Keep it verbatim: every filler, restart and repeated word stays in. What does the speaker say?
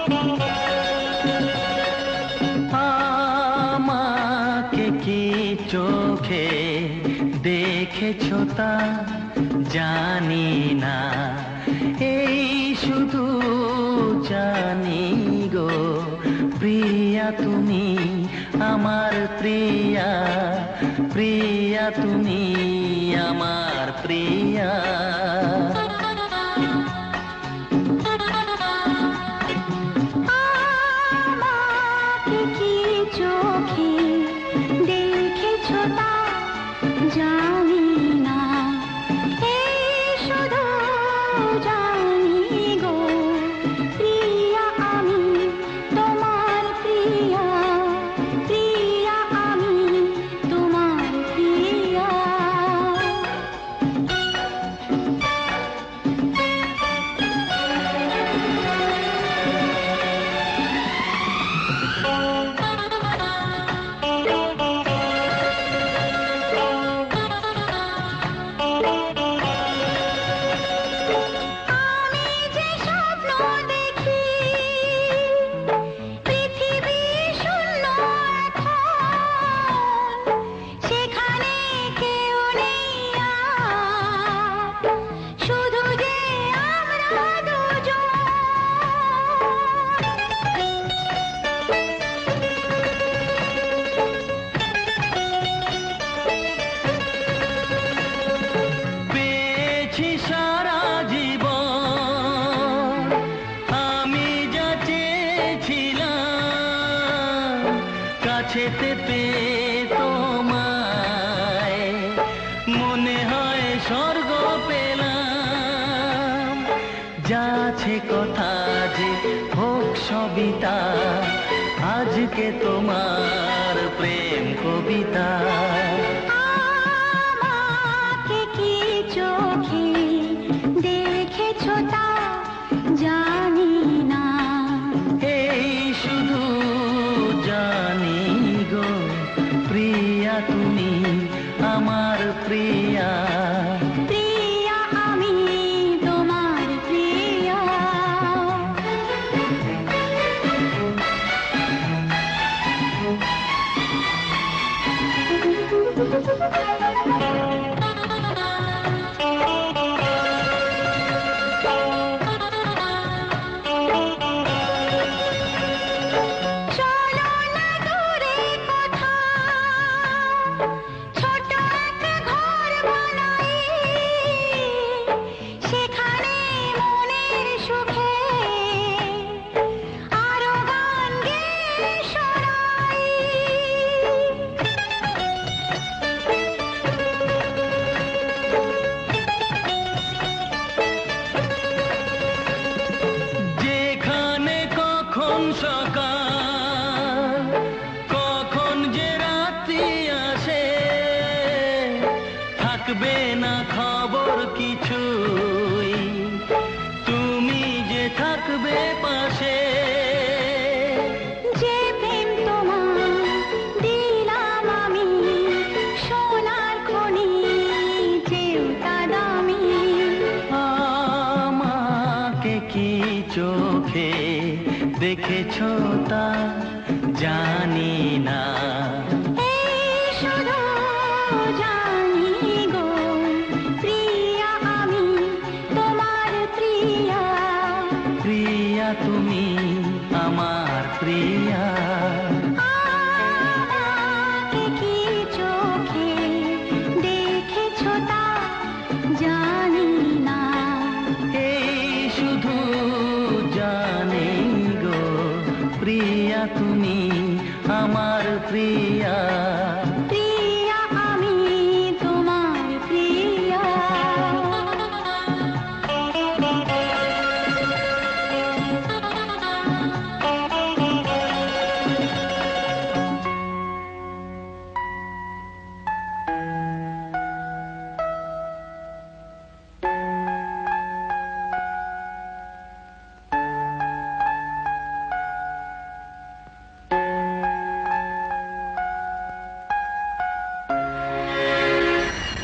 আমাকে কি চোখে দেখেছো তা জানি না, এই শুধু জানি গো প্রিয়া তুমি আমার প্রিয়া, প্রিয়া তুমি আমার প্রিয়া। আমাকে কি চোখে দেখেছো তা জানি না, এই শুধু জানি গো প্রিয়া আমি তোমার প্রিয়া, প্রিয়া আমি তোমার প্রিয়া। সারা জীবন আমি যা চেয়েছিলাম, কাছেতে পেয়ে তোমায় মনে হয় স্বর্গ পেলাম। যাচ্ছে কথা যে হোক সবিতা, আজকে তোমার প্রেম কবিতা। আমাকে কি চোখে দেখেছো তা জানি না, এই শুধু জানি গো প্রিয়া তুমি আমার প্রিয়া, প্রিয়া আমি তোমার প্রিয়া। চলো না দূরে কোথাও, ছোট একটা ঘর বানাই, সেখানে মনের সুখে আরো গান গেয়ে শোনাই। যেখানে কখন সকাল কখন যে রাত্রি আসে, থাকবে না খবর কিছুই, তুমি যে থাকবে পাশে। যে প্রেম তোমার দিলাম আমি, সোনার খনি চেয়েও তা দামি। আমাকে কি চোখে দেখেছো তা জানি না, এই শুধু জানি গো প্রিয়া আমি তোমার প্রিয়া, প্রিয়া তুমি আমার প্রিয়া। আমাকে কি চোখে দেখেছো তা জানি না, এই শুধু জানি গো প্রিয়া তুমি আমার প্রিয়া।